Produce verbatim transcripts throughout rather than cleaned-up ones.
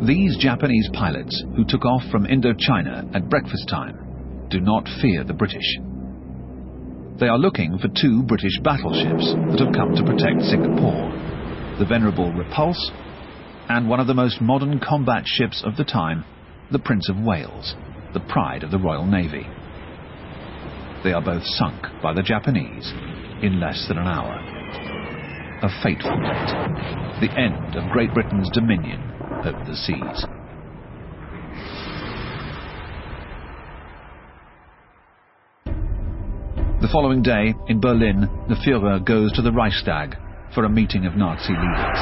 These Japanese pilots, who took off from Indochina at breakfast time, do not fear the British. They are looking for two British battleships that have come to protect Singapore, the venerable Repulse and one of the most modern combat ships of the time, the Prince of Wales, the pride of the Royal Navy. They are both sunk by the Japanese in less than an hour. A fateful date, the end of Great Britain's dominion over the seas. The following day, in Berlin, the Führer goes to the Reichstag for a meeting of Nazi leaders.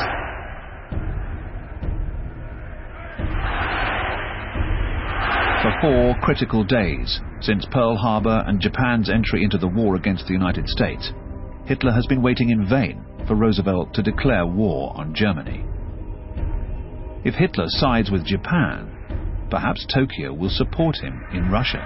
For four critical days, since Pearl Harbor and Japan's entry into the war against the United States, Hitler has been waiting in vain for Roosevelt to declare war on Germany. If Hitler sides with Japan, perhaps Tokyo will support him in Russia.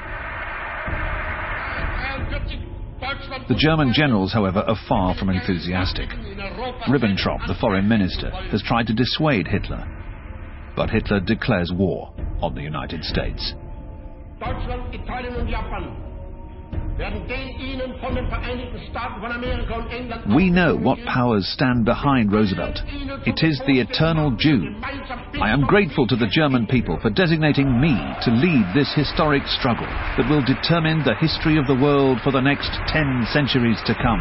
The German generals, however, are far from enthusiastic. Ribbentrop, the foreign minister, has tried to dissuade Hitler, but Hitler declares war on the United States. Deutschland, Italien und Japan werden den ihnen von den Vereinigten Staaten von Amerika und England. We know what powers stand behind Roosevelt. It is the eternal Jew. I am grateful to the German people for designating me to lead this historic struggle that will determine the history of the world for the next ten centuries to come.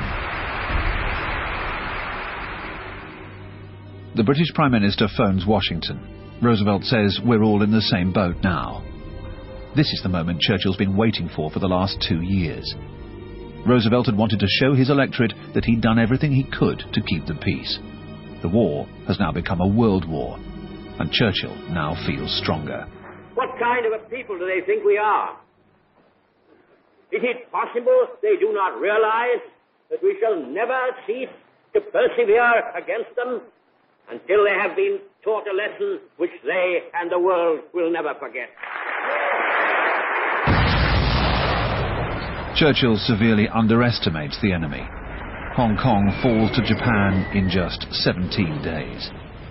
The British Prime Minister phones Washington. Roosevelt says we're all in the same boat now. This is the moment Churchill's been waiting for for the last two years. Roosevelt had wanted to show his electorate that he'd done everything he could to keep the peace. The war has now become a world war, and Churchill now feels stronger. What kind of a people do they think we are? Is it possible they do not realize that we shall never cease to persevere against them until they have been taught a lesson which they and the world will never forget? Churchill severely underestimates the enemy. Hong Kong falls to Japan in just seventeen days.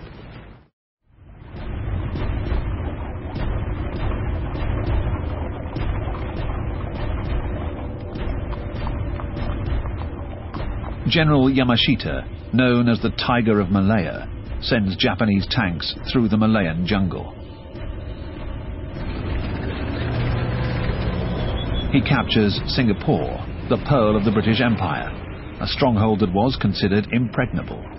General Yamashita, known as the Tiger of Malaya, sends Japanese tanks through the Malayan jungle. He captures Singapore, the pearl of the British Empire, a stronghold that was considered impregnable.